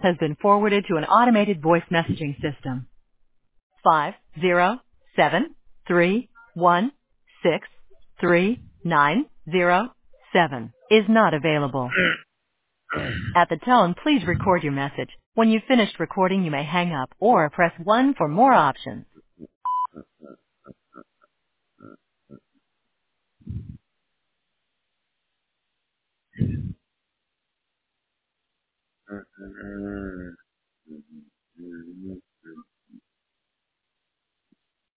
has been forwarded to an automated voice messaging system. 50731639007 is not available. At the tone, please record your message. When you've finished recording, you may hang up or press 1 for more options.